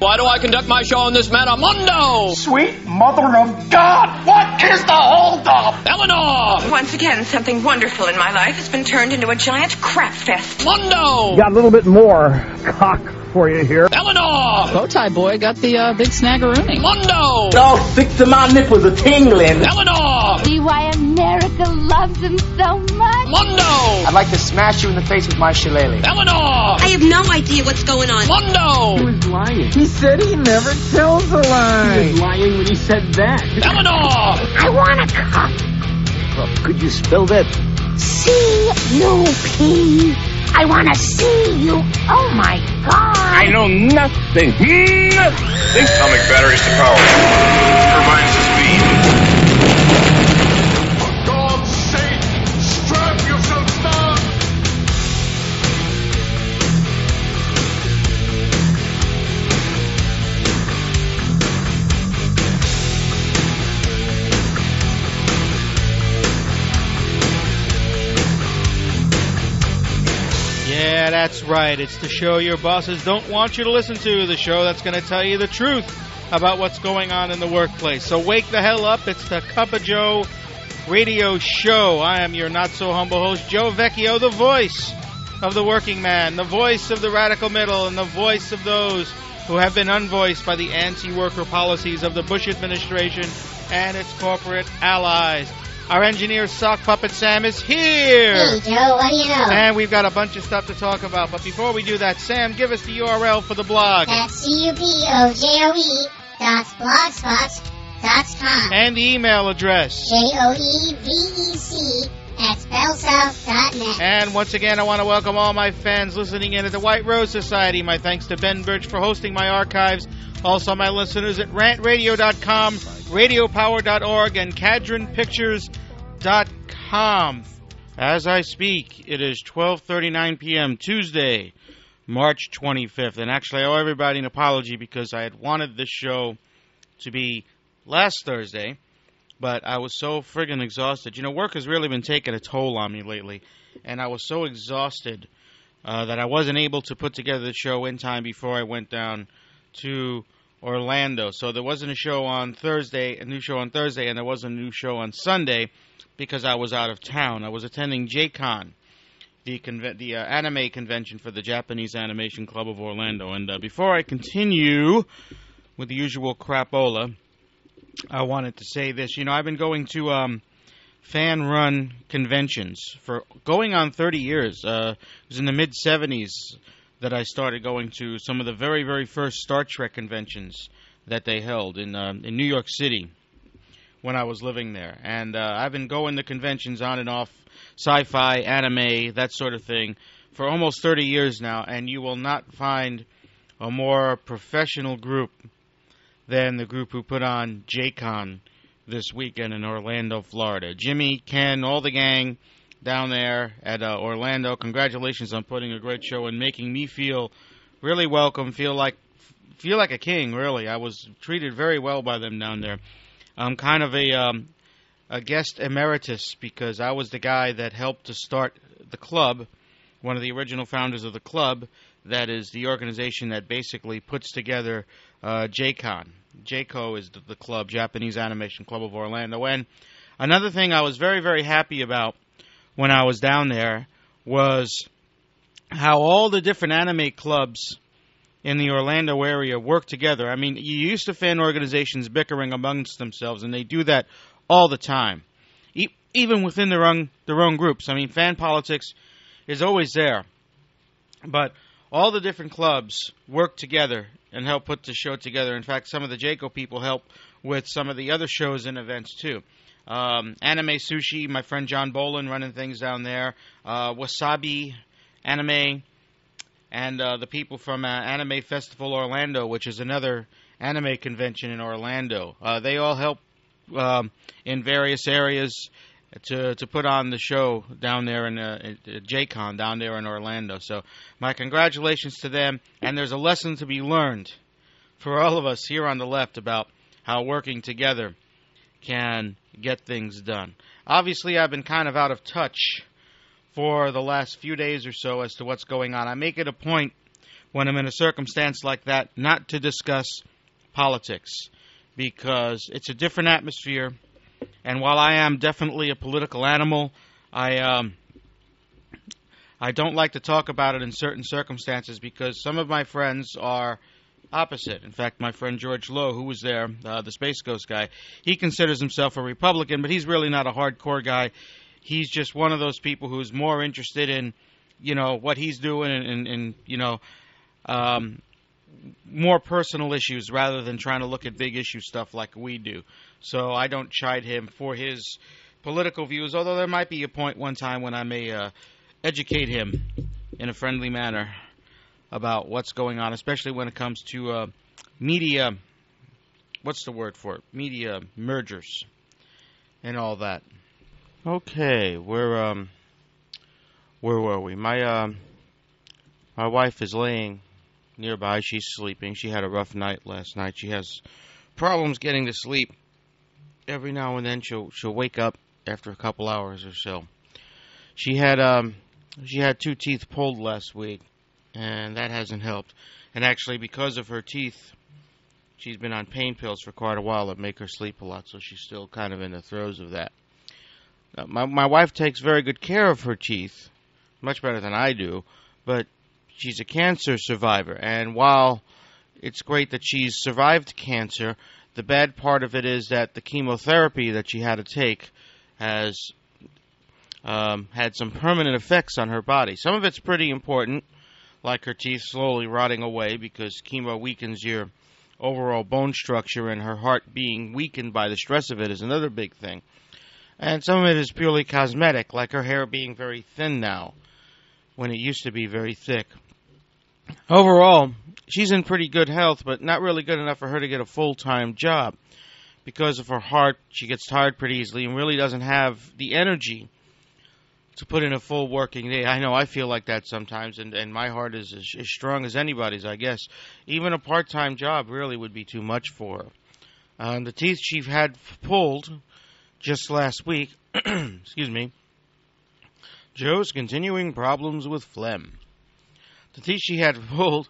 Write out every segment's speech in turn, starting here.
Why do I conduct my show in this manner, Mundo? Sweet mother of God, what is the holdup? Eleanor! Once again, something wonderful in my life has been turned into a giant crap fest. Mundo! Got a little bit more cock for you here. Eleanor! Bowtie boy got the big snaggeroonie. Mundo! All 6 of my nipples are tingling. Eleanor! See why America loves him so much? Mundo! I'd like to smash you in the face with my shillelagh. Eleanor! I have no idea what's going on. Mundo! He was lying. He said he never tells a lie. He was lying when he said that. Eleanor! I want a cup. Could you spell that? C-U-P. I want to see you. Oh, my God. I know nothing. Nothing. Atomic batteries to power. Turbines to speed. For God's sake, strap yourself down. Yeah, that's right. It's the show your bosses don't want you to listen to. The show that's going to tell you the truth about what's going on in the workplace. So wake the hell up. It's the Cup of Joe radio show. I am your not-so-humble host, Joe Vecchio, the voice of the working man, the voice of the radical middle, and the voice of those who have been unvoiced by the anti-worker policies of the Bush administration and its corporate allies. Our engineer, Sock Puppet Sam, is here. Hey, Joe, what do you know? And we've got a bunch of stuff to talk about. But before we do that, Sam, give us the URL for the blog. That's cupojoe.blogspot.com. And the email address. JOEVEC@bellsouth.net. And once again, I want to welcome all my fans listening in at the White Rose Society. My thanks to Ben Birch for hosting my archives. Also, my listeners at rantradio.com, radiopower.org, and cadronpictures.com. As I speak, it is 12:39 p.m. Tuesday, March 25th. And actually, I owe everybody an apology because I had wanted this show to be last Thursday, but I was so friggin' exhausted. You know, work has really been taking a toll on me lately, and I was so exhausted that I wasn't able to put together the show in time before I went down to Orlando. So there wasn't a show on Thursday, a new show on Thursday, and there wasn't a new show on Sunday because I was out of town. I was attending JCon, the anime convention for the Japanese Animation Club of Orlando. And before I continue with the usual crapola, I wanted to say this. You know, I've been going to fan-run conventions for going on 30 years. It was in the mid-'70s that I started going to some of the very, very first Star Trek conventions that they held in New York City when I was living there. And I've been going to conventions on and off, sci-fi, anime, that sort of thing, for almost 30 years now, and you will not find a more professional group than the group who put on JCon this weekend in Orlando, Florida. Jimmy, Ken, all the gang down there at Orlando. Congratulations on putting a great show and making me feel really welcome, feel like a king, really. I was treated very well by them down there. I'm kind of a guest emeritus because I was the guy that helped to start the club, one of the original founders of the club. That is the organization that basically puts together JCon. JCO is the club, Japanese Animation Club of Orlando. And another thing I was very, very happy about when I was down there was how all the different anime clubs in the Orlando area work together. I mean, you used to fan organizations bickering amongst themselves, and they do that all the time, even within their own groups. I mean, fan politics is always there, but all the different clubs work together and help put the show together. In fact, some of the JCO people help with some of the other shows and events, too. Anime Sushi, my friend John Bolin running things down there. Wasabi Anime, and the people from Anime Festival Orlando, which is another anime convention in Orlando. They all help in various areas to put on the show down there in JCon down there in Orlando. So my congratulations to them, and there's a lesson to be learned for all of us here on the left about how working together can get things done. Obviously, I've been kind of out of touch for the last few days or so as to what's going on. I make it a point when I'm in a circumstance like that, not to discuss politics, because it's a different atmosphere. And while I am definitely a political animal, I don't like to talk about it in certain circumstances because some of my friends are opposite. In fact, my friend George Lowe, who was there, the Space Ghost guy, he considers himself a Republican, but he's really not a hardcore guy. He's just one of those people who's more interested in, what he's doing and more personal issues rather than trying to look at big issue stuff like we do. So I don't chide him for his political views, although there might be a point one time when I may educate him in a friendly manner about what's going on, especially when it comes to media, what's the word for it? Media mergers and all that. Okay, where were we? My wife is laying nearby. She's sleeping. She had a rough night last night. She has problems getting to sleep. Every now and then she'll wake up after a couple hours or so. She had 2 teeth pulled last week, and that hasn't helped. And actually, because of her teeth, she's been on pain pills for quite a while that make her sleep a lot, so she's still kind of in the throes of that. My wife takes very good care of her teeth, much better than I do, but she's a cancer survivor, and while it's great that she's survived cancer, the bad part of it is that the chemotherapy that she had to take has had some permanent effects on her body. Some of it's pretty important, like her teeth slowly rotting away because chemo weakens your overall bone structure, and her heart being weakened by the stress of it is another big thing. And some of it is purely cosmetic, like her hair being very thin now, when it used to be very thick. Overall, she's in pretty good health, but not really good enough for her to get a full-time job. Because of her heart, she gets tired pretty easily and really doesn't have the energy to put in a full working day. I know I feel like that sometimes, and my heart is as strong as anybody's, I guess. Even a part-time job really would be too much for her. The teeth she had pulled just last week, excuse me, Joe's continuing problems with phlegm. The teeth she had pulled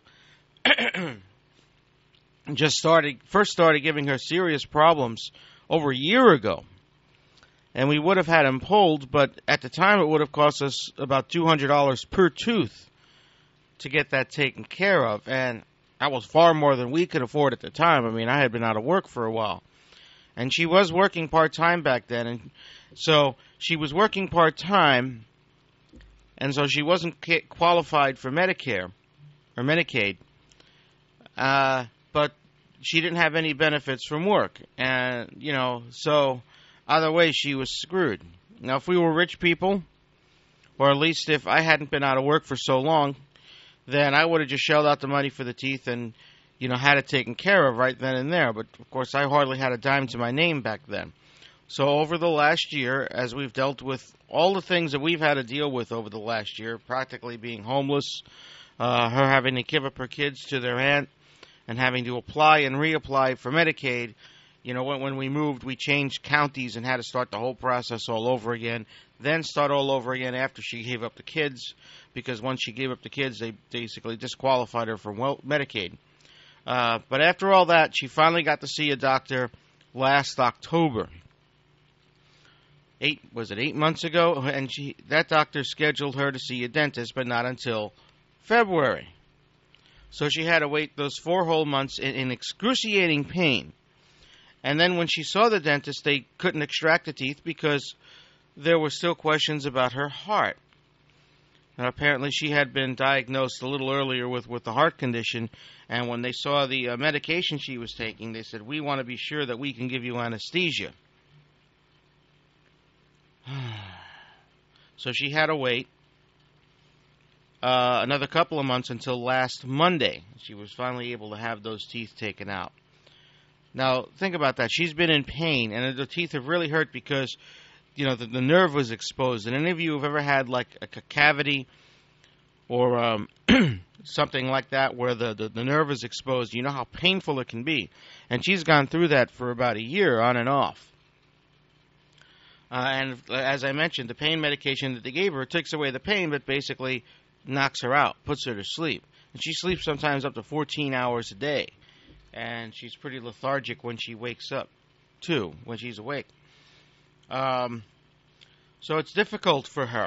first started giving her serious problems over a year ago. And we would have had them pulled, but at the time it would have cost us about $200 per tooth to get that taken care of. And that was far more than we could afford at the time. I mean, I had been out of work for a while. And she was working part-time back then. And so she was working part-time, and so she wasn't qualified for Medicare or Medicaid. But she didn't have any benefits from work. And, so either way, she was screwed. Now, if we were rich people, or at least if I hadn't been out of work for so long, then I would have just shelled out the money for the teeth and, had it taken care of right then and there. But, of course, I hardly had a dime to my name back then. So over the last year, as we've dealt with all the things that we've had to deal with over the last year, practically being homeless, her having to give up her kids to their aunt, and having to apply and reapply for Medicaid. When we moved, we changed counties and had to start the whole process all over again, then start all over again after she gave up the kids, because once she gave up the kids, they basically disqualified her from Medicaid. But after all that, she finally got to see a doctor last October. 8 months ago? And that doctor scheduled her to see a dentist, but not until February. So she had to wait those 4 whole months in excruciating pain. And then when she saw the dentist, they couldn't extract the teeth because there were still questions about her heart. And apparently she had been diagnosed a little earlier with the heart condition, and when they saw the medication she was taking, they said, "We want to be sure that we can give you anesthesia." So she had to wait another couple of months until last Monday. She was finally able to have those teeth taken out. Now, think about that. She's been in pain, and the teeth have really hurt because, the nerve was exposed. And any of you who have ever had, like, a cavity or something like that where the nerve is exposed, you know how painful it can be. And she's gone through that for about a year on and off. And as I mentioned, the pain medication that they gave her takes away the pain, but basically knocks her out, puts her to sleep. And she sleeps sometimes up to 14 hours a day. And she's pretty lethargic when she wakes up, too, when she's awake. So it's difficult for her.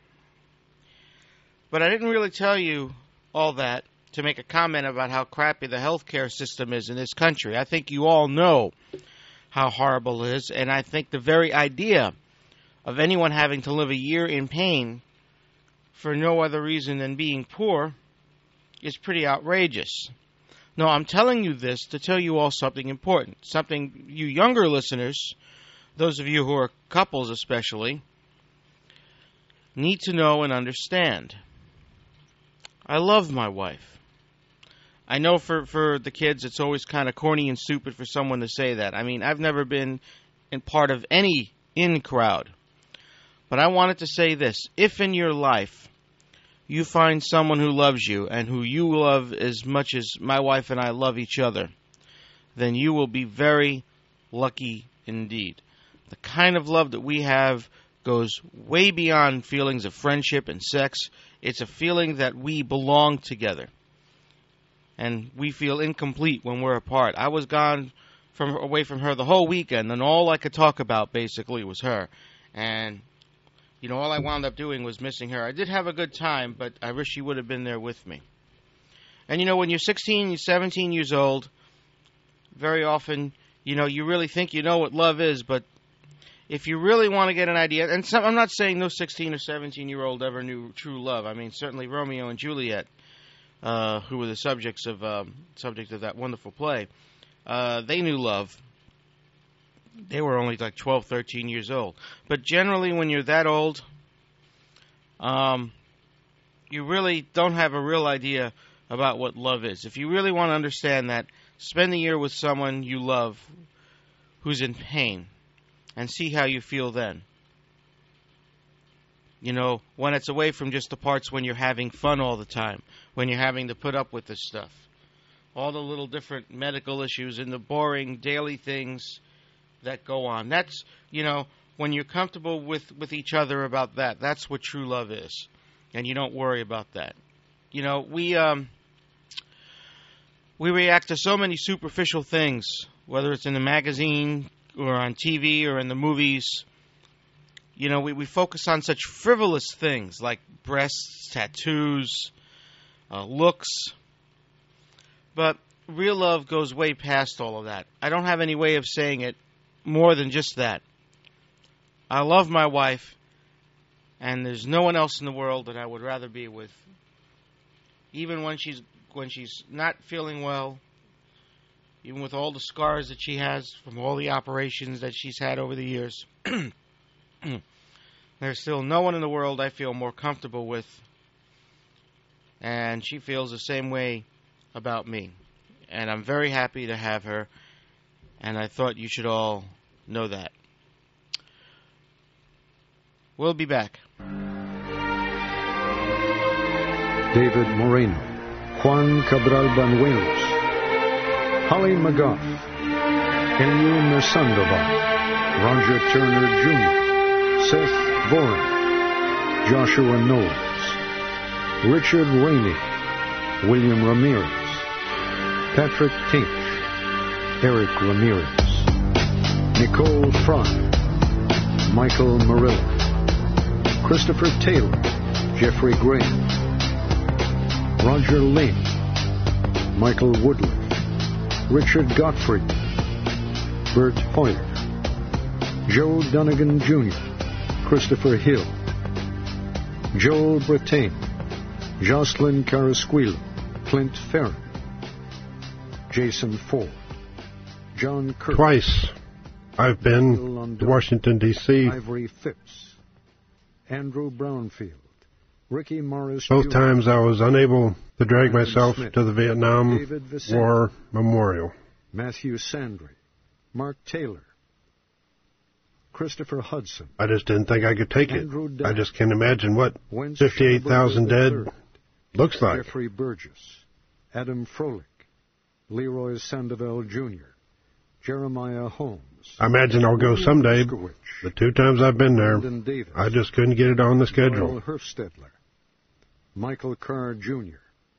But I didn't really tell you all that to make a comment about how crappy the healthcare system is in this country. I think you all know how horrible it is, and I think the very idea of anyone having to live a year in pain for no other reason than being poor is pretty outrageous. No, I'm telling you this to tell you all something important, something you younger listeners, those of you who are couples especially, need to know and understand. I love my wife. I know for the kids it's always kind of corny and stupid for someone to say that. I mean, I've never been in part of any in crowd. But I wanted to say this. If in your life you find someone who loves you and who you love as much as my wife and I love each other, then you will be very lucky indeed. The kind of love that we have goes way beyond feelings of friendship and sex. It's a feeling that we belong together. And we feel incomplete when we're apart. I was gone away from her the whole weekend, and all I could talk about basically was her. And, you know, all I wound up doing was missing her. I did have a good time, but I wish she would have been there with me. And, you know, when you're 16, you're 17 years old, very often, you know, you really think you know what love is, but if you really want to get an idea, and I'm not saying no 16 or 17-year-old ever knew true love. I mean, certainly Romeo and Juliet, who were the subject of that wonderful play, they knew love. They were only like 12, 13 years old. But generally, when you're that old, you really don't have a real idea about what love is. If you really want to understand that, spend a year with someone you love who's in pain and see how you feel then. You know, when it's away from just the parts when you're having fun all the time, when you're having to put up with this stuff. All the little different medical issues and the boring daily things that go on. That's, you know, when you're comfortable with each other about that, that's what true love is. And you don't worry about that. You know, we react to so many superficial things, whether it's in the magazine or on TV or in the movies. You know, we focus on such frivolous things like breasts, tattoos, looks. But real love goes way past all of that. I don't have any way of saying it more than just that. I love my wife, and there's no one else in the world that I would rather be with. Even when she's not feeling well, even with all the scars that she has from all the operations that she's had over the years, there's still no one in the world I feel more comfortable with. And she feels the same way about me. And I'm very happy to have her. And I thought you should all know that. We'll be back. David Moreno, Juan Cabral Banuelos, Holly McGough, Enyo Sandoval, Roger Turner Jr., Seth Voren, Joshua Knowles, Richard Rainey, William Ramirez, Patrick Tinch, Eric Ramirez, Nicole Fry, Michael Murillo, Christopher Taylor, Jeffrey Graham, Roger Lane, Michael Woodland, Richard Gottfried, Bert Hoyer, Joe Dunnigan Jr., Christopher Hill, Joel Brattain, Jocelyn Carrasquillo, Clint Farron, Jason Ford, John Kirk. Twice I've been to Washington, D.C. Ivory Phipps, Andrew Brownfield, Ricky Morris. Both Jr., times I was unable to drag Ryan myself Smith, to the Vietnam David Vicente, War Memorial. Matthew Sandry, Mark Taylor, Christopher Hudson. I just didn't think I could take it. Andrew Dow, I just can't imagine what Wentz 58,000 dead III, looks like. Jeffrey Burgess, Adam Froelich, Leroy Sandoval Jr., Jeremiah Holmes. I imagine I'll go someday. The 2 times I've been there, Brandon Davis, I just couldn't get it on the schedule. Noel Herfstedler, Michael Carr Jr.,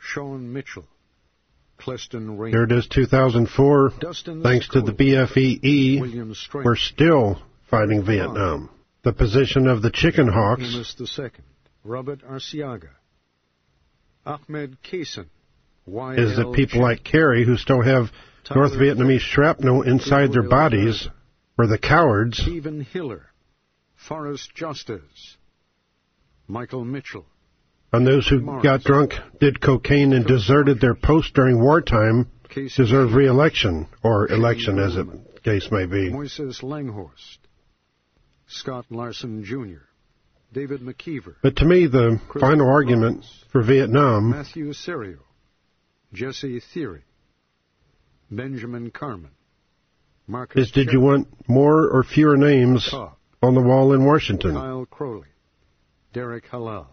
Sean Mitchell, Cleston Raymond. Here it is, 2004. Dustin Thanks to the BFEE, William Strait, we're still fighting Vietnam. The position of the Chicken Hawks Amos II, Robert Arciaga, Ahmed Kaysen, is that people like Kerry, who still have North Vietnamese shrapnel inside their bodies, were the cowards. Stephen Hiller, Forrest Justice, Michael Mitchell. And those who got drunk, did cocaine, and deserted their post during wartime deserve re-election, or election as the case may be. Moises Langhorst, Scott Larson Jr., David McKeever. But to me, the final argument for Vietnam, Matthew Serio, Jesse Theory, Benjamin Carmen, Marcus is did you want more or fewer names on the wall in Washington? Kyle Crowley, Derek Halal,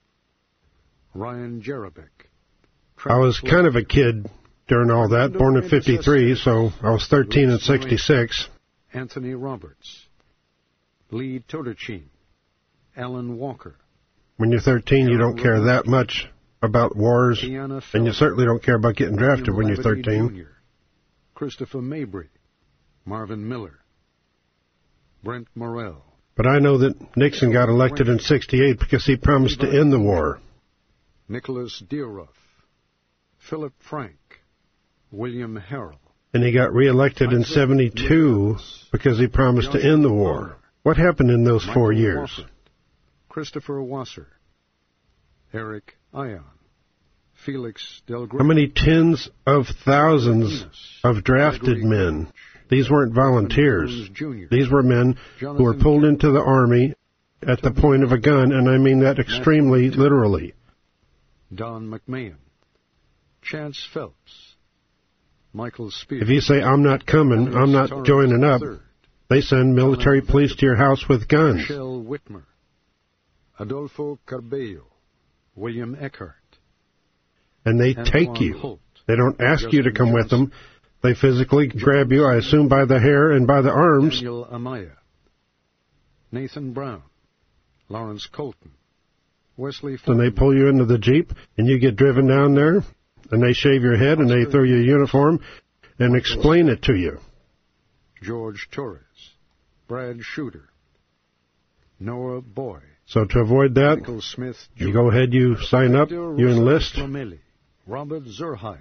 Ryan Jerebeck. I was kind of a kid during all that, born in 53, so I was 13 in 66. Anthony Roberts, Lee Toderchin, Alan Walker. When you're 13, you don't care that much about wars, and you certainly don't care about getting drafted when you're 13. Jr., Christopher Mabry, Marvin Miller, Brent Morrell. But I know that Nixon got elected in 68 because he promised to end the war. Nicholas Deeruff, Philip Frank, William Harrell. And he got reelected in 72 because he promised to end the war. What happened in those 4 years? Wofford, Christopher Wasser, Eric Ion, Felix Del Greco. How many tens of thousands of drafted men? These weren't volunteers. These were men who were pulled into the Army at the point of a gun, and I mean that extremely literally. Don McMahon, Chance Phelps, Michael Spear. If you say, I'm not coming, I'm not joining up, they send military police to your house with guns. Michelle Whitmer, Adolfo Carballo, William Eckhart. And they take you. They don't ask you to come with them. They physically grab you, I assume, by the hair and by the arms. Daniel Amaya, Nathan Brown, Lawrence Colton, Wesley Fulton. And they pull you into the Jeep, and you get driven down there, and they shave your head, and they throw you a uniform, and explain it to you. George Torres, Brad Shooter, Noah Boy. So to avoid that, Michael Smith, you go ahead, you sign up, you enlist. Flamelli, Robert Zurheide,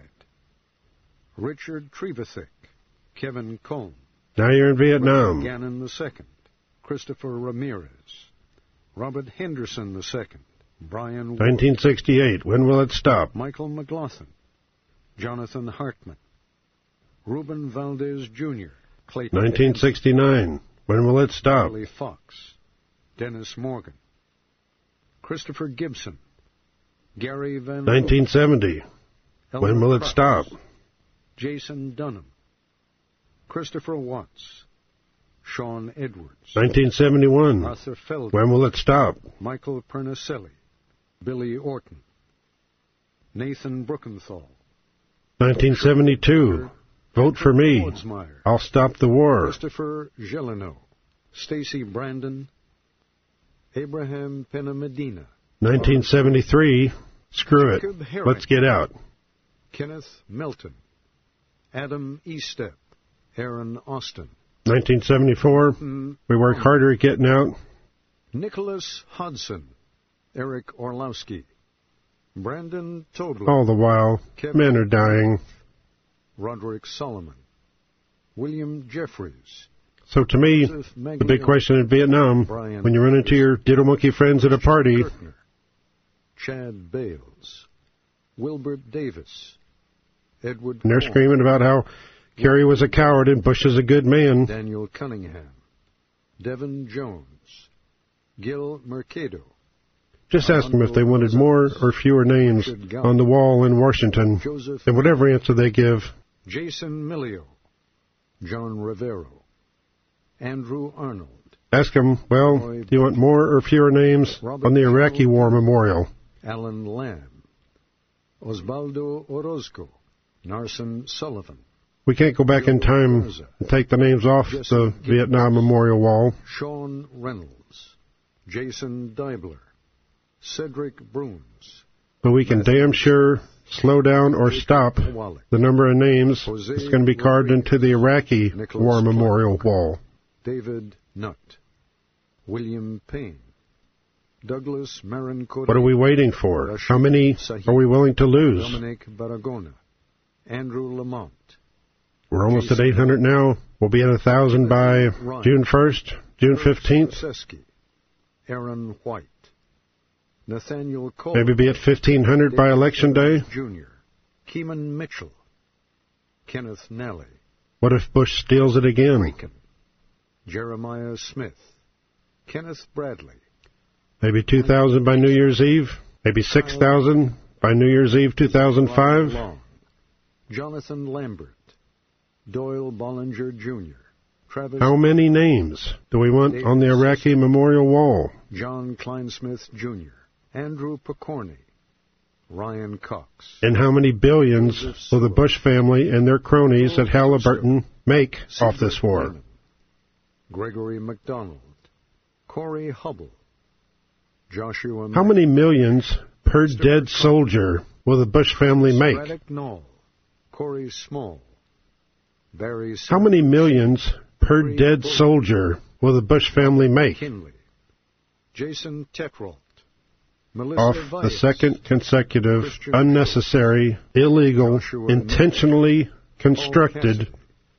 Richard Trevithick, Kevin Cohn. Now you're in Vietnam. Gannon II, Christopher Ramirez, Robert Henderson II, Brian Ward. 1968. When will it stop? Michael McLaughlin, Jonathan Hartman, Ruben Valdez Jr., Clayton 1969. When will it stop? Charlie Fox, Dennis Morgan, Christopher Gibson, Gary Van 1970. When will it stop? Jason Dunham, Christopher Watts, Sean Edwards. 1971. Arthur Feldman. When will it stop? Michael Pernicelli, Billy Orton, Nathan Bruckenthal. 1972. Vote for me. I'll stop the war. Christopher Gelino, Stacy Brandon, Abraham Penamedina. 1973. Screw it. Let's get out. Kenneth Melton, Adam Estep, Aaron Austin. 1974. We work harder at getting out. Nicholas Hodson, Eric Orlowski, Brandon Tobler. All the while, men are dying. Roderick Solomon, William Jeffries. So to me, the big question in Vietnam, when you run into your diddle monkey friends at a party, Kirtner, Chad Bales, Wilbert Davis, Edward and they're screaming about how Kerry was a coward and Bush is a good man. Daniel Cunningham, Devin Jones, Gil Mercado. Just ask them if they wanted more or fewer names on the wall in Washington, and whatever answer they give. Jason Milio, John Rivero, Andrew Arnold. Ask them, well, do you want more or fewer names on the Iraqi War Memorial? Alan Lamb, Osvaldo Orozco, Narson Sullivan. We can't go back in time and take the names off the Vietnam Memorial Wall. Sean Reynolds, Jason Deibler, Cedric Bruns. But we can damn sure slow down or stop the number of names that's going to be carved into the Iraqi War Memorial Wall. David Nutt, William Payne, Douglas Marin-Correa. What are we waiting for? How many are we willing to lose? Dominic Baragona, Andrew Lamont. We're almost at 800 now. We'll be at 1,000 by June 1st, June 15th. Seski, Aaron White, Nathaniel Cole. Maybe be at 1,500 by Election Day. Jr., Keeman Mitchell, Kenneth Nally. What if Bush steals it again? Rankin, Jeremiah Smith, Kenneth Bradley. Maybe 2,000 by New Year's Eve. Maybe 6,000 by New Year's Eve 2005. Long, Jonathan Lambert, Doyle Bollinger Jr., Travis. How many names do we want on the Iraqi Memorial Wall? John Kleinsmith Jr., Andrew Pokorny, Ryan Cox. And how many billions will the Bush family and their cronies at Halliburton make off this war? Gregory MacDonald, Corey Hubble, Joshua. How many millions per dead soldier will the Bush family make? Braddock Knoll, Corey Small, Barry. How many millions per dead soldier will the Bush family make? Kinley, Jason Tetrolt, Melissa off Vias, the second consecutive, unnecessary, illegal, intentionally constructed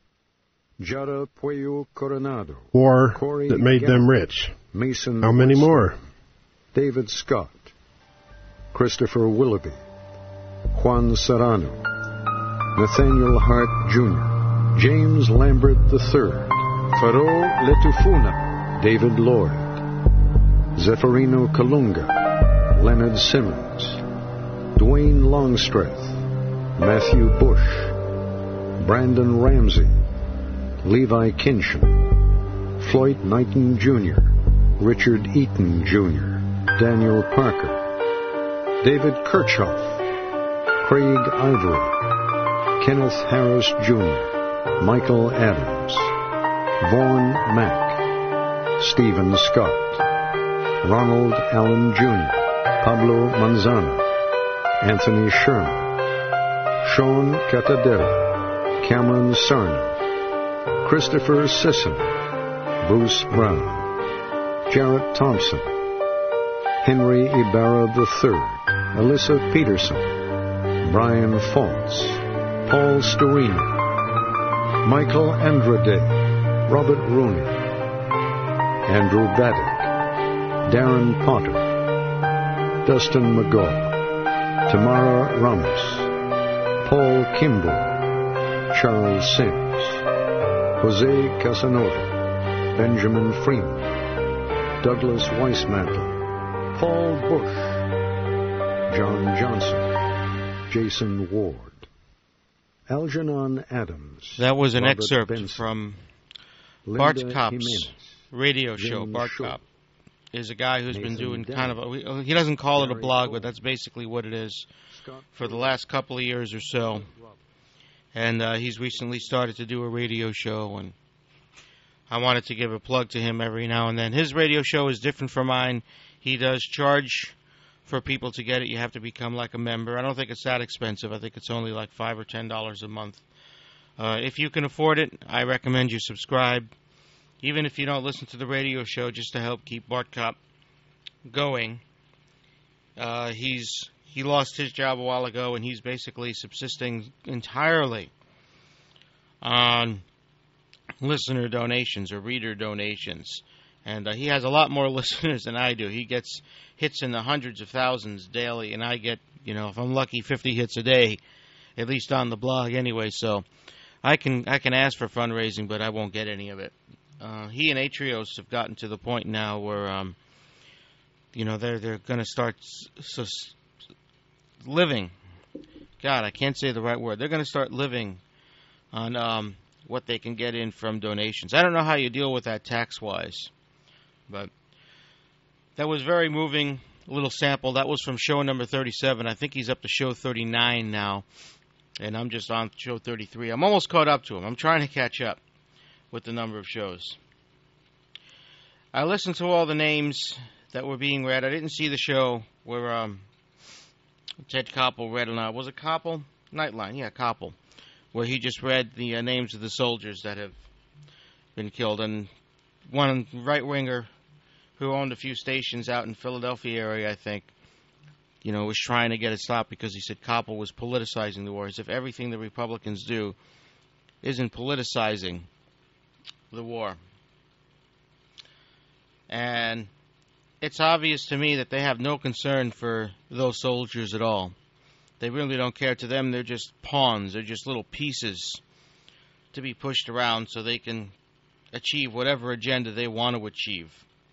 Jara Puello Coronado, war Corey that made them rich. Mason. How many more? David Scott, Christopher Willoughby, Juan Serrano, Nathaniel Hart Jr., James Lambert III, Faro Letufuna, David Lloyd, Zeffirino Kalunga, Leonard Simmons, Dwayne Longstreth, Matthew Bush, Brandon Ramsey, Levi Kinshin, Floyd Knighton Jr., Richard Eaton Jr., Daniel Parker, David Kirchhoff, Craig Ivory, Kenneth Harris Jr., Michael Adams, Vaughn Mack, Stephen Scott, Ronald Allen Jr., Pablo Manzana, Anthony Sherman, Sean Catadera, Cameron Sarno, Christopher Sisson, Bruce Brown, Jarrett Thompson, Henry Ibarra III, Alyssa Peterson, Brian Faltz, Paul Storino, Michael Andrade, Robert Rooney, Andrew Baddock, Darren Potter, Dustin McGaw, Tamara Ramos, Paul Kimball, Charles Sims, Jose Casanova, Benjamin Freeman, Douglas Weissmantle, Paul Bush, John Johnson, Jason Ward, Algernon Adams. That was an Robert excerpt Benson, from Linda Bart Kopp's Jimenez, radio show. James Bart Short, Kopp is a guy who's been Nathan doing Dell, kind of he doesn't call it a Gary blog, Cole, but that's basically what it is Scott for the last couple of years or so. And he's recently started to do a radio show, and I wanted to give a plug to him every now and then. His radio show is different from mine. He does charge for people to get it. You have to become like a member. I don't think it's that expensive. I think it's only like $5 or $10 a month. If you can afford it, I recommend you subscribe. Even if you don't listen to the radio show, just to help keep Bart Kopp going. He lost his job a while ago, and he's basically subsisting entirely on listener donations or reader donations. And he has a lot more listeners than I do. He gets hits in the hundreds of thousands daily, and I get, if I'm lucky, 50 hits a day, at least on the blog anyway. So I can ask for fundraising, but I won't get any of it. He and Atrios have gotten to the point now where, they're going to start living. God, I can't say the right word. They're going to start living on what they can get in from donations. I don't know how you deal with that tax-wise, but that was very moving. A little sample. That was from show number 37. I think he's up to show 39 now, and I'm just on show 33. I'm almost caught up to him. I'm trying to catch up with the number of shows. I listened to all the names that were being read. I didn't see the show where Ted Koppel read, was it Koppel? Nightline, yeah, Koppel, where he just read the names of the soldiers that have been killed. And one right-winger who owned a few stations out in Philadelphia area, I think, was trying to get it stopped because he said Koppel was politicizing the war, as if everything the Republicans do isn't politicizing the war. And it's obvious to me that they have no concern for those soldiers at all. They really don't care. To them, they're just pawns. They're just little pieces to be pushed around so they can achieve whatever agenda they want to achieve.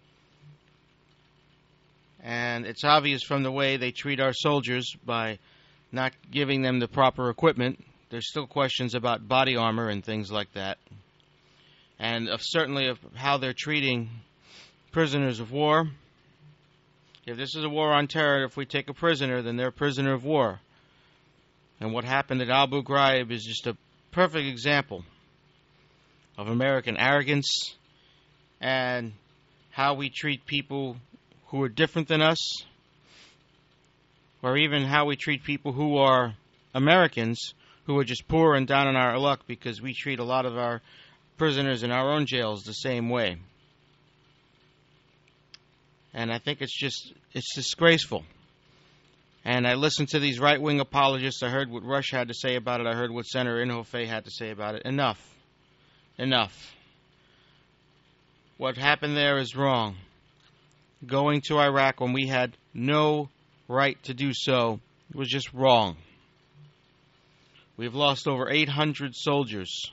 And it's obvious from the way they treat our soldiers by not giving them the proper equipment. There's still questions about body armor and things like that. And certainly of how they're treating prisoners of war. If this is a war on terror, if we take a prisoner, then they're a prisoner of war. And what happened at Abu Ghraib is just a perfect example of American arrogance and how we treat people who are different than us, or even how we treat people who are Americans who are just poor and down on our luck, because we treat a lot of our prisoners in our own jails the same way. And I think it's disgraceful. And I listened to these right-wing apologists. I heard what Rush had to say about it. I heard what Senator Inhofe had to say about it. Enough. What happened there is wrong. Going to Iraq when we had no right to do so was just wrong. We've lost over 800 soldiers.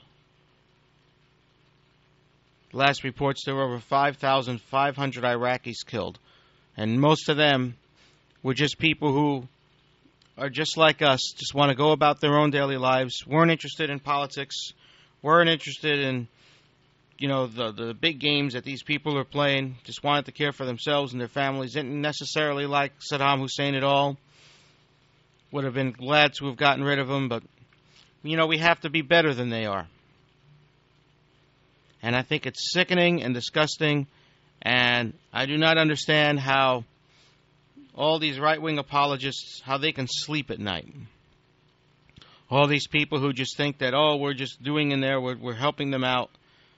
Last reports, there were over 5,500 Iraqis killed. And most of them were just people who are just like us, just want to go about their own daily lives, weren't interested in politics, weren't interested in, the big games that these people are playing, just wanted to care for themselves and their families, didn't necessarily like Saddam Hussein at all, would have been glad to have gotten rid of him, but, we have to be better than they are. And I think it's sickening and disgusting, and I do not understand how all these right-wing apologists, how they can sleep at night. All these people who just think that, we're just doing in there, we're helping them out,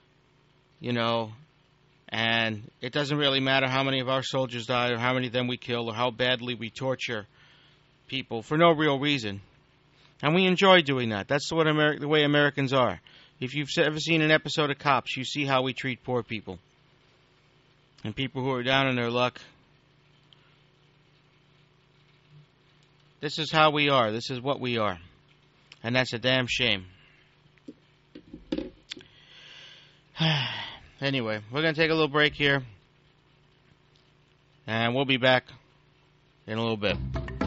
and it doesn't really matter how many of our soldiers die or how many of them we kill or how badly we torture people for no real reason. And we enjoy doing that. That's the way Americans are. If you've ever seen an episode of Cops, you see how we treat poor people. And people who are down on their luck. This is how we are. This is what we are. And that's a damn shame. Anyway, we're going to take a little break here. And we'll be back in a little bit.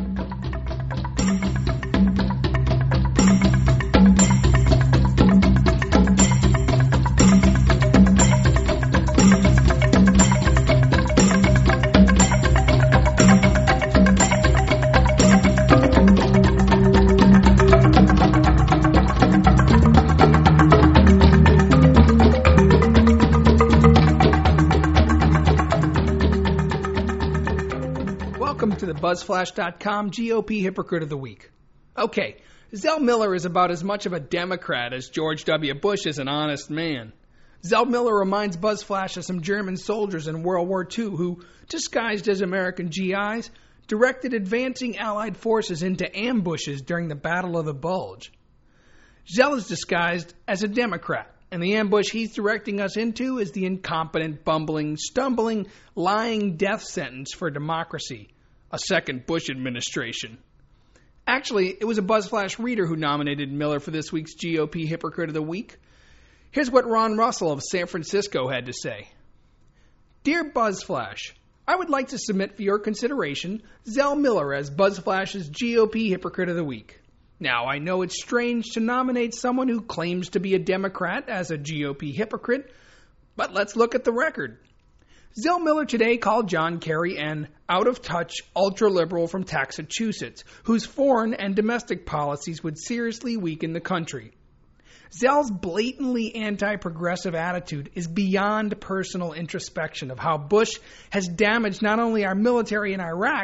BuzzFlash.com GOP Hypocrite of the Week. Okay, Zell Miller is about as much of a Democrat as George W. Bush is an honest man. Zell Miller reminds BuzzFlash of some German soldiers in World War II who, disguised as American GIs, directed advancing Allied forces into ambushes during the Battle of the Bulge. Zell is disguised as a Democrat, and the ambush he's directing us into is the incompetent, bumbling, stumbling, lying death sentence for democracy. A second Bush administration. Actually, it was a BuzzFlash reader who nominated Miller for this week's GOP Hypocrite of the Week. Here's what Ron Russell of San Francisco had to say. Dear BuzzFlash, I would like to submit for your consideration Zell Miller as BuzzFlash's GOP Hypocrite of the Week. Now, I know it's strange to nominate someone who claims to be a Democrat as a GOP hypocrite, but let's look at the record. Zell Miller today called John Kerry an out-of-touch ultra-liberal from Massachusetts, whose foreign and domestic policies would seriously weaken the country. Zell's blatantly anti-progressive attitude is beyond personal introspection of how Bush has damaged not only our military in Iraq,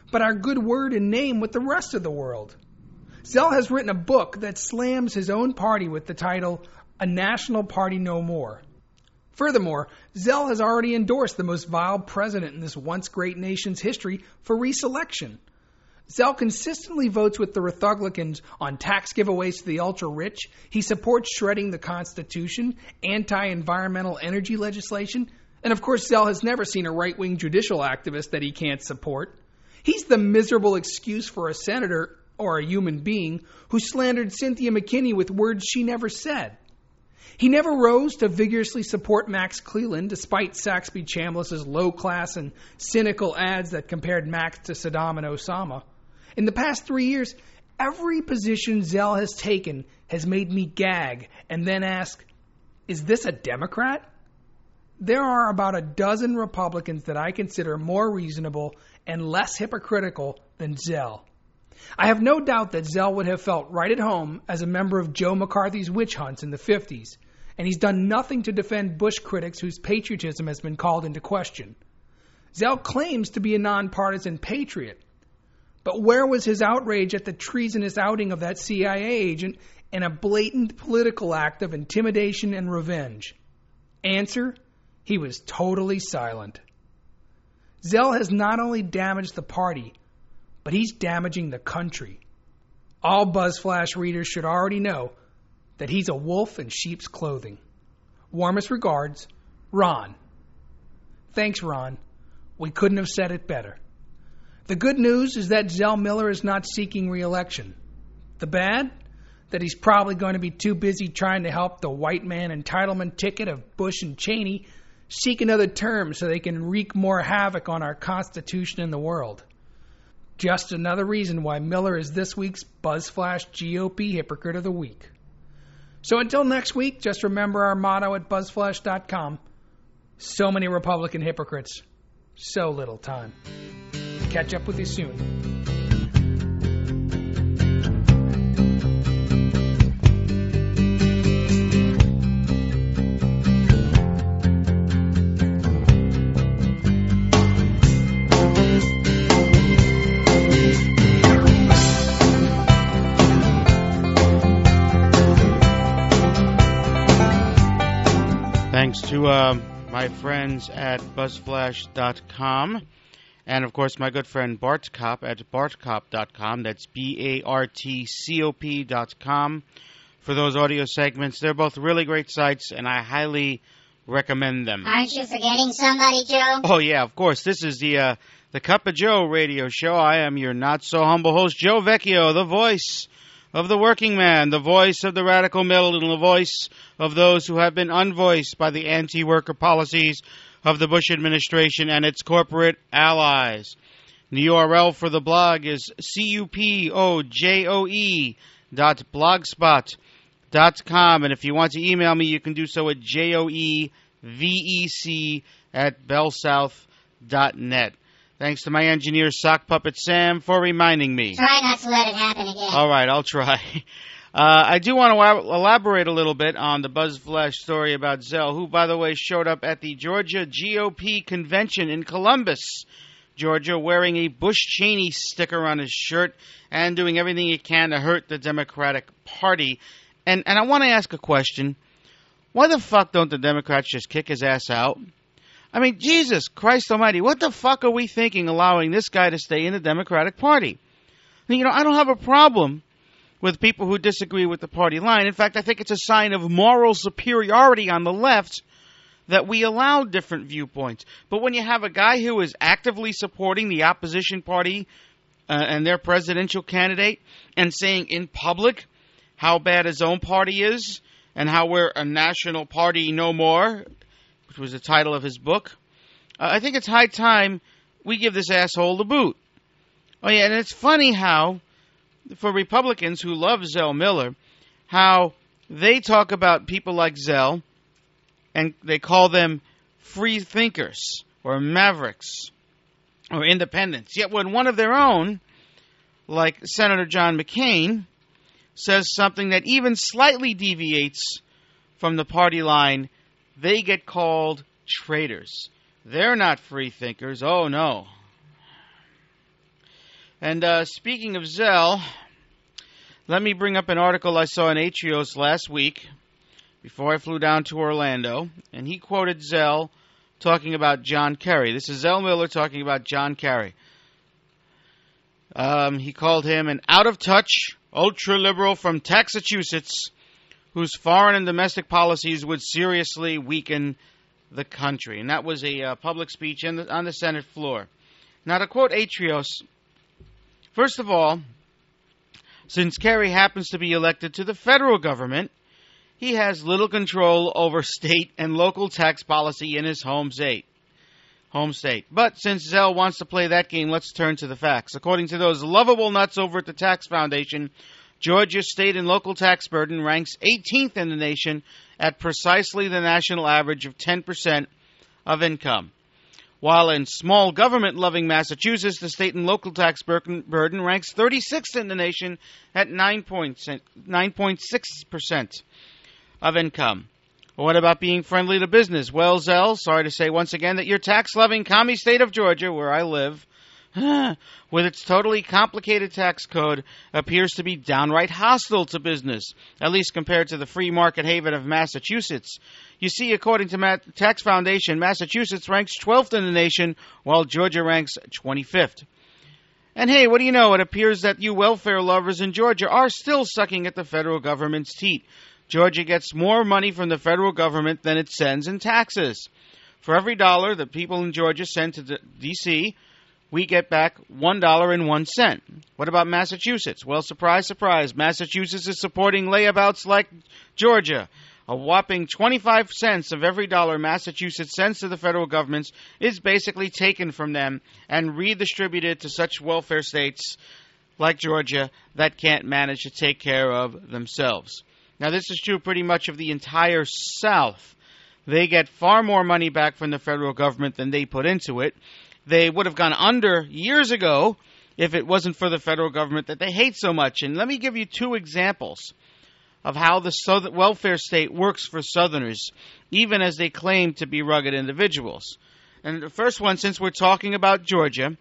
but our good word and name with the rest of the world. Zell has written a book that slams his own party with the title, A National Party No More. Furthermore, Zell has already endorsed the most vile president in this once great nation's history for reselection. Zell consistently votes with the Republicans on tax giveaways to the ultra-rich. He supports shredding the Constitution, anti-environmental energy legislation, and of course Zell has never seen a right-wing judicial activist that he can't support. He's the miserable excuse for a senator, or a human being, who slandered Cynthia McKinney with words she never said. He never rose to vigorously support Max Cleland, despite Saxby Chambliss's low-class and cynical ads that compared Max to Saddam and Osama. In the past 3 years, every position Zell has taken has made me gag and then ask, is this a Democrat? There are about a dozen Republicans that I consider more reasonable and less hypocritical than Zell. I have no doubt that Zell would have felt right at home as a member of Joe McCarthy's witch hunts in the 50s, and he's done nothing to defend Bush critics whose patriotism has been called into question. Zell claims to be a nonpartisan patriot, but where was his outrage at the treasonous outing of that CIA agent and a blatant political act of intimidation and revenge? Answer, he was totally silent. Zell has not only damaged the party, but he's damaging the country. All BuzzFlash readers should already know that he's a wolf in sheep's clothing. Warmest regards, Ron. Thanks, Ron. We couldn't have said it better. The good news is that Zell Miller is not seeking re-election. The bad? That he's probably going to be too busy trying to help the white man entitlement ticket of Bush and Cheney seek another term so they can wreak more havoc on our Constitution and the world. Just another reason why Miller is this week's BuzzFlash GOP Hypocrite of the Week. So until next week, just remember our motto at BuzzFlash.com. So many Republican hypocrites, so little time. Catch up with you soon. Thanks to my friends at BuzzFlash.com. And, of course, my good friend Bart Kopp at bartcop.com. That's BARTCOP.com. For those audio segments, they're both really great sites, and I highly recommend them. Aren't you forgetting somebody, Joe? Oh, yeah, of course. This is the Cup of Joe radio show. I am your not-so-humble host, Joe Vecchio, the voice of the working man, the voice of the radical middle, and the voice of those who have been unvoiced by the anti-worker policies of the Bush administration and its corporate allies. The URL for the blog is cupojoe.blogspot.com, and if you want to email me, you can do so at joevec@bellsouth.net. Thanks to my engineer, Sock Puppet Sam, for reminding me. Try not to let it happen again. All right, I'll try. I do want to elaborate a little bit on the BuzzFlash story about Zell, who, by the way, showed up at the Georgia GOP convention in Columbus, Georgia, wearing a Bush-Cheney sticker on his shirt and doing everything he can to hurt the Democratic Party. And I want to ask a question. Why the fuck don't the Democrats just kick his ass out? I mean, Jesus Christ almighty, what the fuck are we thinking allowing this guy to stay in the Democratic Party? You know, I don't have a problem with people who disagree with the party line. In fact, I think it's a sign of moral superiority on the left that we allow different viewpoints. But when you have a guy who is actively supporting the opposition party and their presidential candidate and saying in public how bad his own party is and how we're a national party no more, which was the title of his book, I think it's high time we give this asshole the boot. Oh, yeah, and it's funny how, for Republicans who love Zell Miller, how they talk about people like Zell, and they call them free thinkers, or mavericks, or independents. Yet when one of their own, like Senator John McCain, says something that even slightly deviates from the party line, they get called traitors. They're not free thinkers. Oh, no. And speaking of Zell, let me bring up an article I saw in Atrios last week before I flew down to Orlando, and he quoted Zell talking about John Kerry. This is Zell Miller talking about John Kerry. He called him an out-of-touch, ultra-liberal from Massachusetts whose foreign and domestic policies would seriously weaken the country. And that was a public speech on the Senate floor. Now, to quote Atrios, first of all, since Kerry happens to be elected to the federal government, he has little control over state and local tax policy in his home state. But since Zell wants to play that game, let's turn to the facts. According to those lovable nuts over at the Tax Foundation, Georgia's state and local tax burden ranks 18th in the nation at precisely the national average of 10% of income. While in small government-loving Massachusetts, the state and local tax burden ranks 36th in the nation at 9.6% of income. What about being friendly to business? Well, Zell, sorry to say once again that your tax-loving commie state of Georgia, where I live, with its totally complicated tax code, appears to be downright hostile to business, at least compared to the free market haven of Massachusetts. You see, according to Tax Foundation, Massachusetts ranks 12th in the nation, while Georgia ranks 25th. And hey, what do you know? It appears that you welfare lovers in Georgia are still sucking at the federal government's teat. Georgia gets more money from the federal government than it sends in taxes. For every dollar that people in Georgia send to D.C., we get back $1.01. What about Massachusetts? Well, surprise, surprise, Massachusetts is supporting layabouts like Georgia. A whopping 25 cents of every dollar Massachusetts sends to the federal government is basically taken from them and redistributed to such welfare states like Georgia that can't manage to take care of themselves. Now, this is true pretty much of the entire South. They get far more money back from the federal government than they put into it. They would have gone under years ago if it wasn't for the federal government that they hate so much. And let me give you two examples of how the Southern welfare state works for Southerners, even as they claim to be rugged individuals. And the first one, since we're talking about Georgia,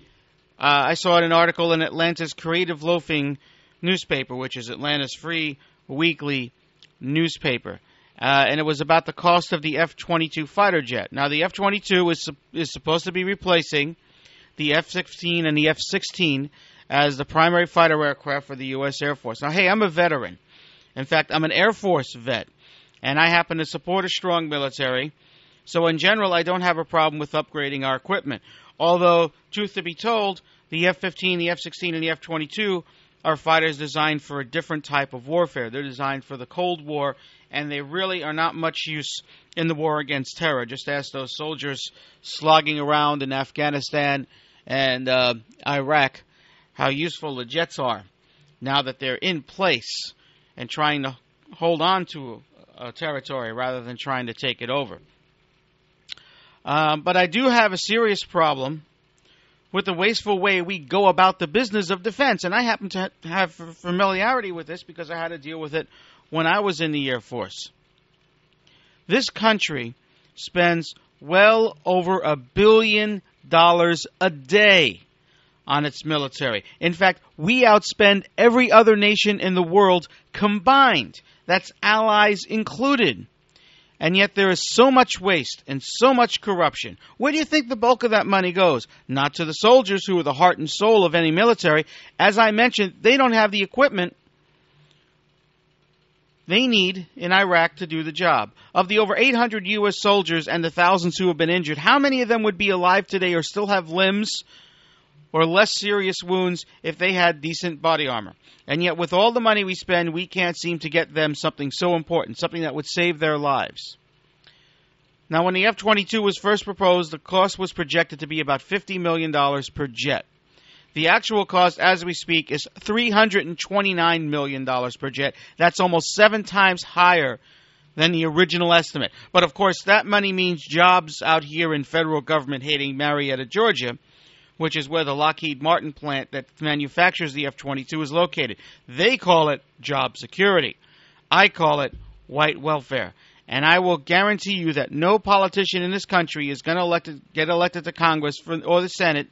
I saw an article in Atlanta's Creative Loafing newspaper, which is Atlanta's free weekly newspaper. And it was about the cost of the F-22 fighter jet. Now, the F-22 is supposed to be replacing the F-16 and the F-16 as the primary fighter aircraft for the U.S. Air Force. Now, hey, I'm a veteran. In fact, I'm an Air Force vet, and I happen to support a strong military. So, in general, I don't have a problem with upgrading our equipment. Although, truth to be told, the F-15, the F-16, and the F-22 are fighters designed for a different type of warfare. They're designed for the Cold War, and they really are not much use in the war against terror. Just ask those soldiers slogging around in Afghanistan and Iraq how useful the jets are now that they're in place and trying to hold on to a territory rather than trying to take it over. But I do have a serious problem with the wasteful way we go about the business of defense. And I happen to have familiarity with this because I had to deal with it when I was in the Air Force. This country spends well over $1 billion a day on its military. In fact, we outspend every other nation in the world combined. That's allies included. And yet there is so much waste and so much corruption. Where do you think the bulk of that money goes? Not to the soldiers, who are the heart and soul of any military. As I mentioned, they don't have the equipment they need in Iraq to do the job. Of the over 800 U.S. soldiers and the thousands who have been injured, how many of them would be alive today or still have limbs or less serious wounds if they had decent body armor? And yet, with all the money we spend, we can't seem to get them something so important, something that would save their lives. Now, when the F-22 was first proposed, the cost was projected to be about $50 million per jet. The actual cost, as we speak, is $329 million per jet. That's almost 7 times higher than the original estimate. But, of course, that money means jobs out here in federal government-hating Marietta, Georgia, which is where the Lockheed Martin plant that manufactures the F-22 is located. They call it job security. I call it white welfare. And I will guarantee you that no politician in this country is going to get elected to Congress or the Senate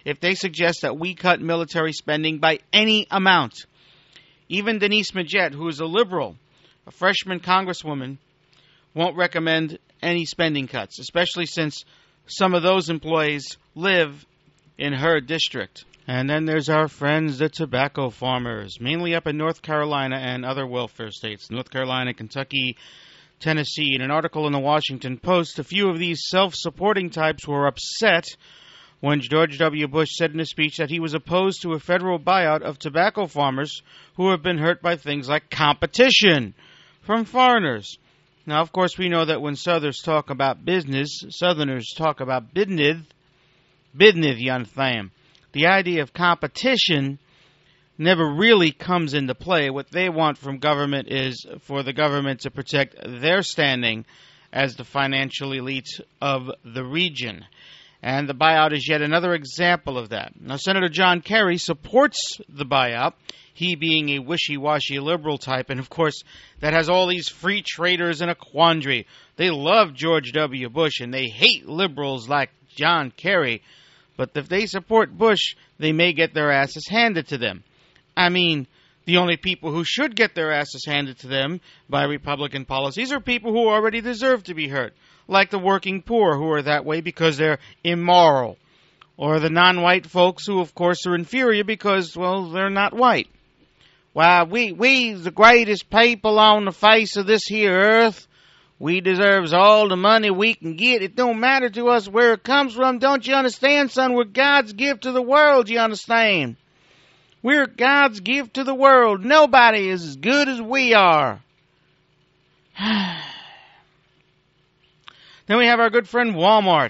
if they suggest that we cut military spending by any amount. Even Denise Majette, who is a liberal, a freshman congresswoman, won't recommend any spending cuts, especially since some of those employees live in her district. And then there's our friends, the tobacco farmers, mainly up in North Carolina and other welfare states, North Carolina, Kentucky, Tennessee. In an article in the Washington Post, a few of these self-supporting types were upset when George W. Bush said in a speech that he was opposed to a federal buyout of tobacco farmers who have been hurt by things like competition from foreigners. Now, of course, we know that when Southerners talk about business, Southerners talk about business, you understand. The idea of competition never really comes into play. What they want from government is for the government to protect their standing as the financial elite of the region. And the buyout is yet another example of that. Now, Senator John Kerry supports the buyout, he being a wishy-washy liberal type, and of course, that has all these free traders in a quandary. They love George W. Bush, and they hate liberals like John Kerry. But if they support Bush, they may get their asses handed to them. I mean, the only people who should get their asses handed to them by Republican policies are people who already deserve to be hurt, like the working poor who are that way because they're immoral, or the non-white folks who, of course, are inferior because, well, they're not white. Well, we the greatest people on the face of this here earth. We deserves all the money we can get. It don't matter to us where it comes from. Don't you understand, son? We're God's gift to the world, you understand? We're God's gift to the world. Nobody is as good as we are. Then we have our good friend Walmart,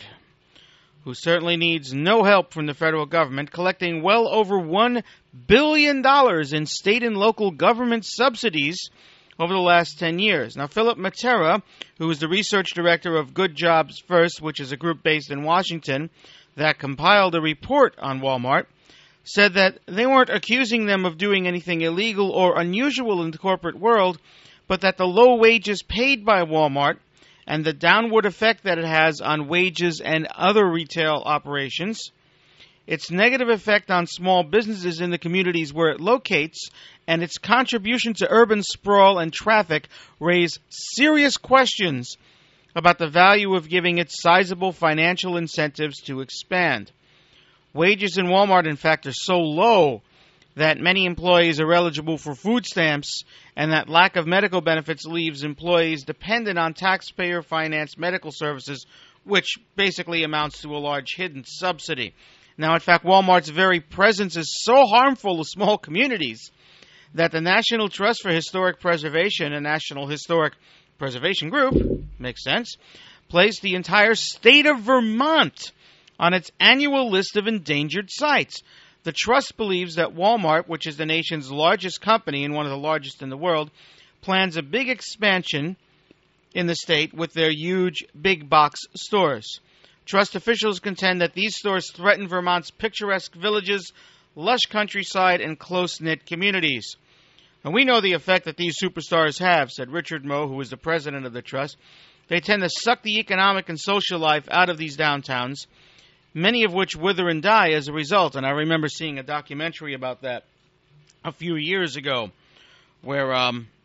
who certainly needs no help from the federal government, collecting well over $1 billion in state and local government subsidies over the last 10 years. Now, Philip Matera, who is the research director of Good Jobs First, which is a group based in Washington that compiled a report on Walmart, said that they weren't accusing them of doing anything illegal or unusual in the corporate world, but that the low wages paid by Walmart and the downward effect that it has on wages and other retail operations, its negative effect on small businesses in the communities where it locates, and its contribution to urban sprawl and traffic raise serious questions about the value of giving it sizable financial incentives to expand. Wages in Walmart, in fact, are so low that many employees are eligible for food stamps, and that lack of medical benefits leaves employees dependent on taxpayer-financed medical services, which basically amounts to a large hidden subsidy. Now, in fact, Walmart's very presence is so harmful to small communities that the National Trust for Historic Preservation, a National Historic Preservation Group, makes sense, placed the entire state of Vermont on its annual list of endangered sites. The Trust believes that Walmart, which is the nation's largest company and one of the largest in the world, plans a big expansion in the state with their huge big box stores. Trust officials contend that these stores threaten Vermont's picturesque villages, lush countryside, and close-knit communities. And we know the effect that these superstars have, said Richard Moe, who is the president of the Trust. They tend to suck the economic and social life out of these downtowns, many of which wither and die as a result. And I remember seeing a documentary about that a few years ago, where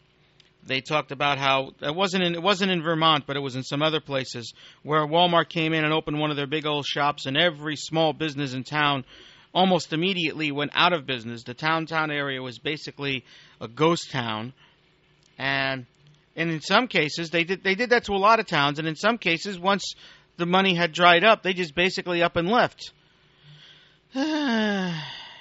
they talked about how it wasn't in Vermont, but it was in some other places, where Walmart came in and opened one of their big old shops, and every small business in town almost immediately went out of business. The town area was basically a ghost town, and in some cases they did that to a lot of towns, and in some cases, once the money had dried up, they just basically up and left. Now,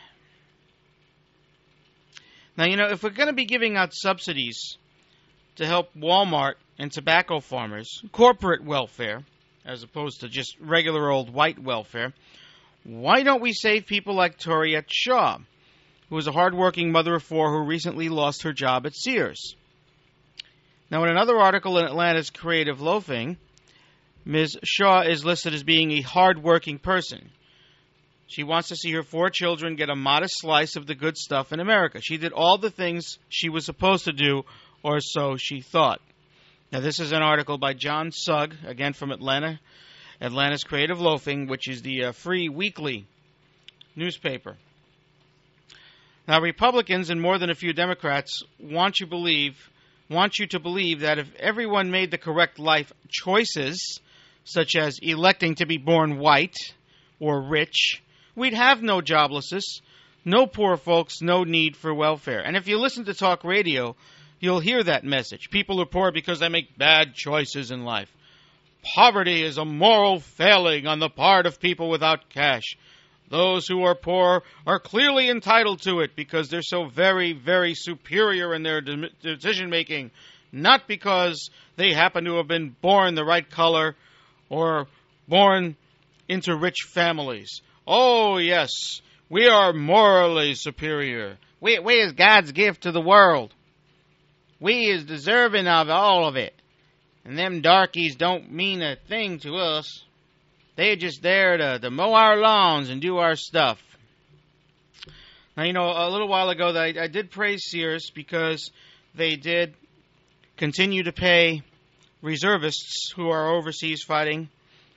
if we're going to be giving out subsidies to help Walmart and tobacco farmers, corporate welfare, as opposed to just regular old white welfare, why don't we save people like Toriette Shaw, who was a hardworking mother of four who recently lost her job at Sears? Now, in another article in Atlanta's Creative Loafing, Ms. Shaw is listed as being a hardworking person. She wants to see her 4 children get a modest slice of the good stuff in America. She did all the things she was supposed to do, or so she thought. Now, this is an article by John Sugg, again from Atlanta's Creative Loafing, which is the free weekly newspaper. Now, Republicans and more than a few Democrats want you to believe that if everyone made the correct life choices, such as electing to be born white or rich, we'd have no joblessness, no poor folks, no need for welfare. And if you listen to talk radio, you'll hear that message. People are poor because they make bad choices in life. Poverty is a moral failing on the part of people without cash. Those who are poor are clearly entitled to it because they're so very, very superior in their decision-making, not because they happen to have been born the right color or born into rich families. Oh, yes, we are morally superior. We is God's gift to the world. We is deserving of all of it. And them darkies don't mean a thing to us. They're just there to mow our lawns and do our stuff. Now, you know, a little while ago, I did praise Sears because they did continue to pay reservists who are overseas fighting.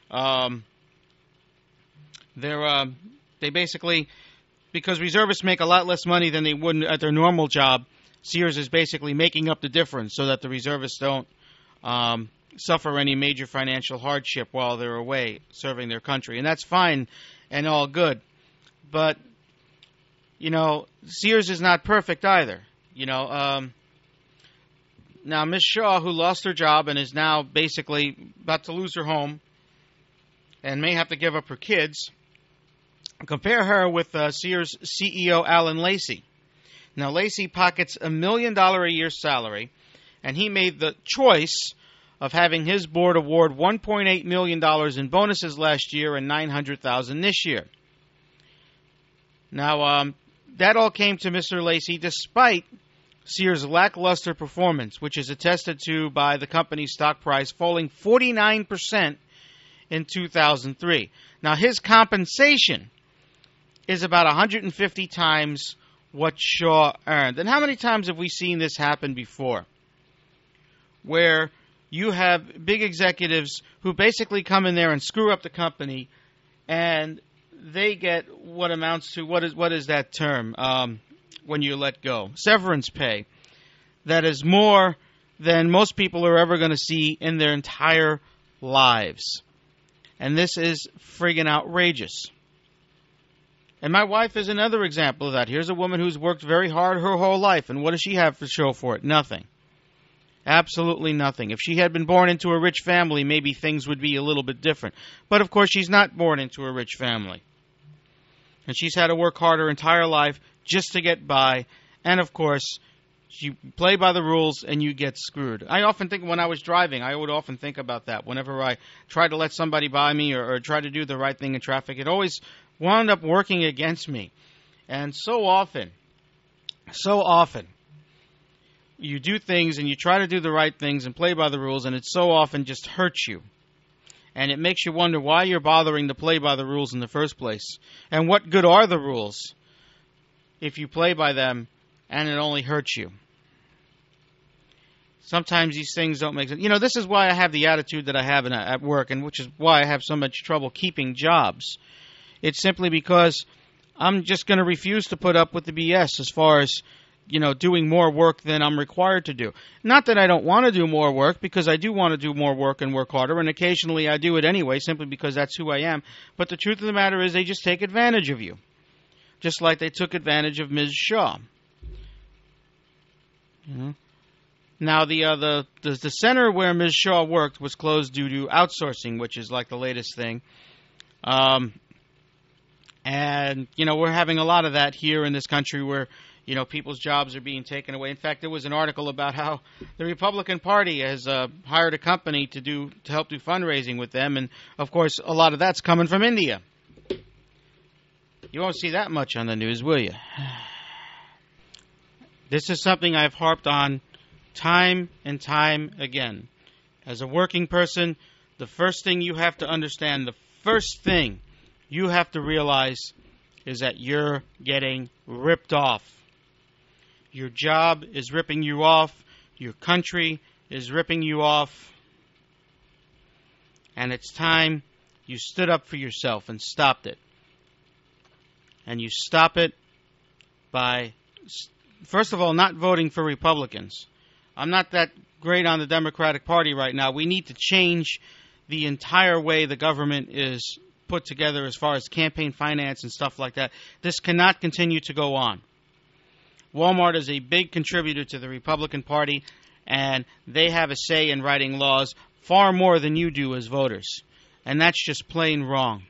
They basically, because reservists make a lot less money than they would at their normal job, Sears is basically making up the difference so that the reservists don't suffer any major financial hardship while they're away serving their country. And that's fine and all good. But, you know, Sears is not perfect either. You know, now Miss Shaw, who lost her job and is now basically about to lose her home and may have to give up her kids, compare her with Sears CEO Alan Lacey. Now, Lacey pockets $1 million a year salary, and he made the choice of having his board award $1.8 million in bonuses last year and $900,000 this year. Now, that all came to Mr. Lacey despite Sears' lackluster performance, which is attested to by the company's stock price falling 49% in 2003. Now, his compensation is about 150 times what Shaw earned. And how many times have we seen this happen before? Where you have big executives who basically come in there and screw up the company, and they get what amounts to, what is that term when you let go? Severance pay. That is more than most people are ever going to see in their entire lives. And this is friggin' outrageous. And my wife is another example of that. Here's a woman who's worked very hard her whole life, and what does she have to show for it? Nothing. Absolutely nothing. If she had been born into a rich family, maybe things would be a little bit different. But, of course, she's not born into a rich family. And she's had to work hard her entire life just to get by. And, of course, you play by the rules and you get screwed. I often think when I was driving, I would often think about that. Whenever I tried to let somebody by me or try to do the right thing in traffic, it always wound up working against me. And so often, you do things and you try to do the right things and play by the rules, and it so often just hurts you. And it makes you wonder why you're bothering to play by the rules in the first place. And what good are the rules if you play by them and it only hurts you? Sometimes these things don't make sense. You know, this is why I have the attitude that I have at work, and which is why I have so much trouble keeping jobs. It's simply because I'm just going to refuse to put up with the BS as far as, you know, doing more work than I'm required to do. Not that I don't want to do more work, because I do want to do more work and work harder, and occasionally I do it anyway, simply because that's who I am. But the truth of the matter is they just take advantage of you, just like they took advantage of Ms. Shaw. Mm-hmm. Now, the center where Ms. Shaw worked was closed due to outsourcing, which is like the latest thing. And, you know, we're having a lot of that here in this country where, you know, people's jobs are being taken away. In fact, there was an article about how the Republican Party has hired a company to help do fundraising with them. And, of course, a lot of that's coming from India. You won't see that much on the news, will you? This is something I've harped on time and time again. As a working person, the first thing you have to understand, the first thing you have to realize is that you're getting ripped off. Your job is ripping you off. Your country is ripping you off. And it's time you stood up for yourself and stopped it. And you stop it by, first of all, not voting for Republicans. I'm not that great on the Democratic Party right now. We need to change the entire way the government is put together as far as campaign finance and stuff like that. This cannot continue to go on. Walmart is a big contributor to the Republican Party, and they have a say in writing laws far more than you do as voters. And that's just plain wrong.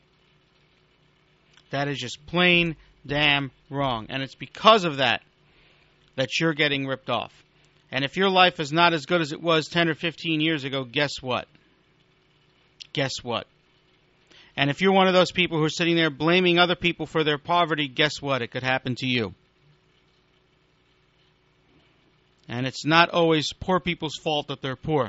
That is just plain damn wrong. And it's because of that that you're getting ripped off. And if your life is not as good as it was 10 or 15 years ago, guess what? Guess what? And if you're one of those people who are sitting there blaming other people for their poverty, guess what? It could happen to you. And it's not always poor people's fault that they're poor.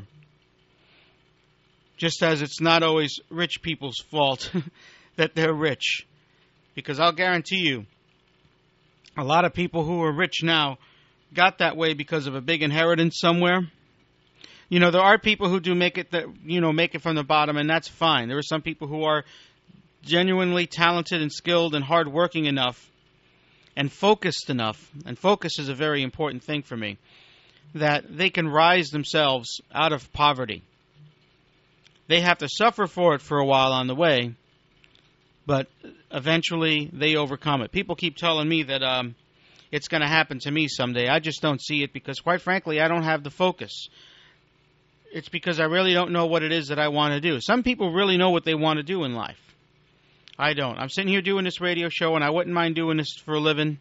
Just as it's not always rich people's fault that they're rich. Because I'll guarantee you, a lot of people who are rich now got that way because of a big inheritance somewhere. You know, there are people who do make it from the bottom, and that's fine. There are some people who are genuinely talented and skilled and hardworking enough and focused enough, and focus is a very important thing for me, that they can rise themselves out of poverty. They have to suffer for it for a while on the way, but eventually they overcome it. People keep telling me that it's going to happen to me someday. I just don't see it because, quite frankly, I don't have the focus. It's because I really don't know what it is that I want to do. Some people really know what they want to do in life. I don't. I'm sitting here doing this radio show, and I wouldn't mind doing this for a living.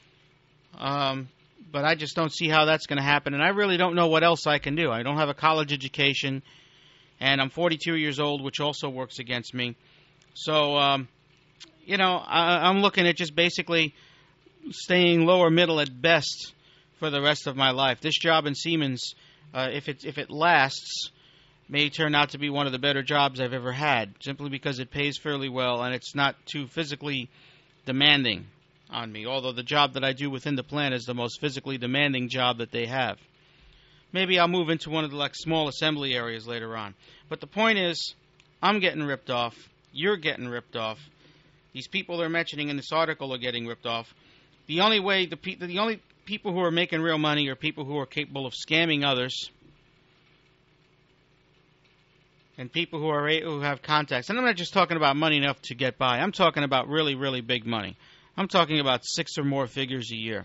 But I just don't see how that's going to happen, and I really don't know what else I can do. I don't have a college education, and I'm 42 years old, which also works against me. So, I'm looking at just basically staying lower middle at best for the rest of my life. This job in Siemens, if it lasts, may turn out to be one of the better jobs I've ever had, simply because it pays fairly well and it's not too physically demanding on me, although the job that I do within the plant is the most physically demanding job that they have. Maybe I'll move into one of the small assembly areas later on. But the point is, I'm getting ripped off. You're getting ripped off. These people they're mentioning in this article are getting ripped off. The only people who are making real money are people who are capable of scamming others and people who have contacts. And I'm not just talking about money enough to get by. I'm talking about really, really big money. I'm talking about 6 or more figures a year.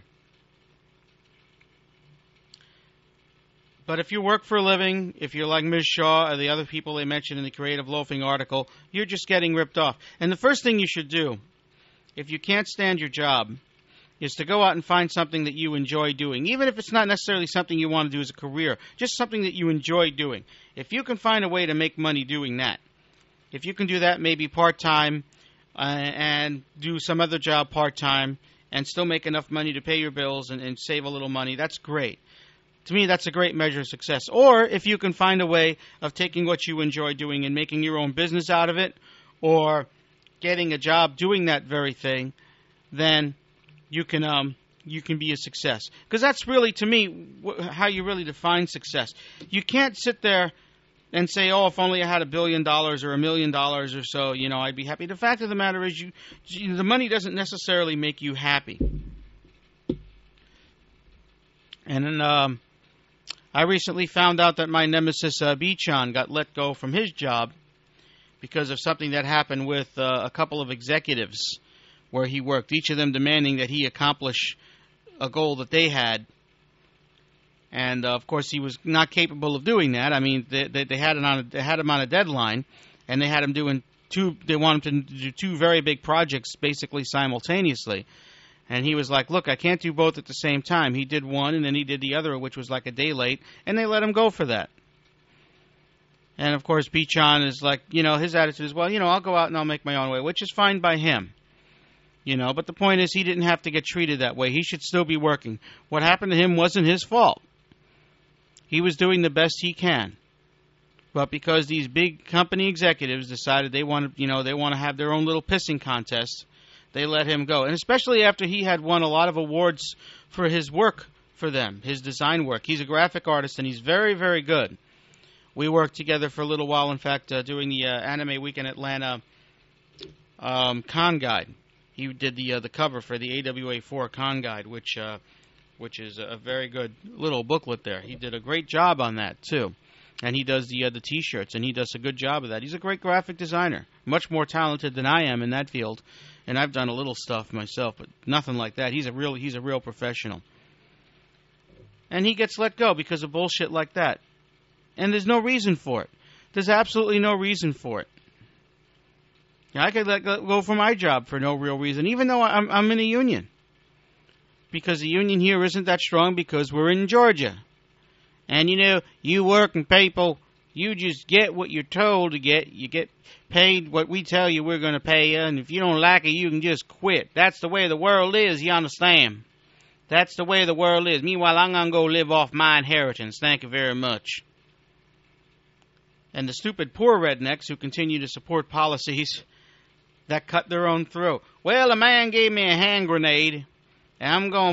But if you work for a living, if you're like Ms. Shaw or the other people they mentioned in the Creative Loafing article, you're just getting ripped off. And the first thing you should do, if you can't stand your job, is to go out and find something that you enjoy doing, even if it's not necessarily something you want to do as a career, just something that you enjoy doing. If you can find a way to make money doing that, if you can do that maybe part-time and do some other job part-time and still make enough money to pay your bills and save a little money, that's great. To me, that's a great measure of success. Or if you can find a way of taking what you enjoy doing and making your own business out of it, or getting a job doing that very thing, then you can be a success. Because that's really, to me, how you really define success. You can't sit there and say, oh, if only I had $1 billion or $1 million or so, I'd be happy. The fact of the matter is, the money doesn't necessarily make you happy. And then I recently found out that my nemesis, Bichon, got let go from his job because of something that happened with a couple of executives where he worked, each of them demanding that he accomplish a goal that they had. And, of course, he was not capable of doing that. I mean, they had him on a deadline, and they had him doing they wanted him to do 2 very big projects basically simultaneously. And he was like, look, I can't do both at the same time. He did one, and then he did the other, which was like a day late, and they let him go for that. And, of course, Bichon is like, his attitude is, well, I'll go out and I'll make my own way, which is fine by him. But the point is, he didn't have to get treated that way. He should still be working. What happened to him wasn't his fault. He was doing the best he can. But because these big company executives decided they want to have their own little pissing contest, they let him go. And especially after he had won a lot of awards for his work for them, his design work. He's a graphic artist, and he's very, very good. We worked together for a little while, in fact, doing the Anime Week in Atlanta con guide. He did the cover for the AWA 4 Con Guide, which is a very good little booklet there. He did a great job on that, too. And he does the T-shirts, and he does a good job of that. He's a great graphic designer, much more talented than I am in that field. And I've done a little stuff myself, but nothing like that. He's a real professional. And he gets let go because of bullshit like that. And there's no reason for it. There's absolutely no reason for it. I could let go for my job for no real reason, even though I'm in a union. Because the union here isn't that strong because we're in Georgia. And, you know, you working people, you just get what you're told to get. You get paid what we tell you we're going to pay you. And if you don't like it, you can just quit. That's the way the world is, you understand? That's the way the world is. Meanwhile, I'm going to go live off my inheritance. Thank you very much. And the stupid poor rednecks who continue to support policies that cut their own throat. Well, a man gave me a hand grenade, and I'm going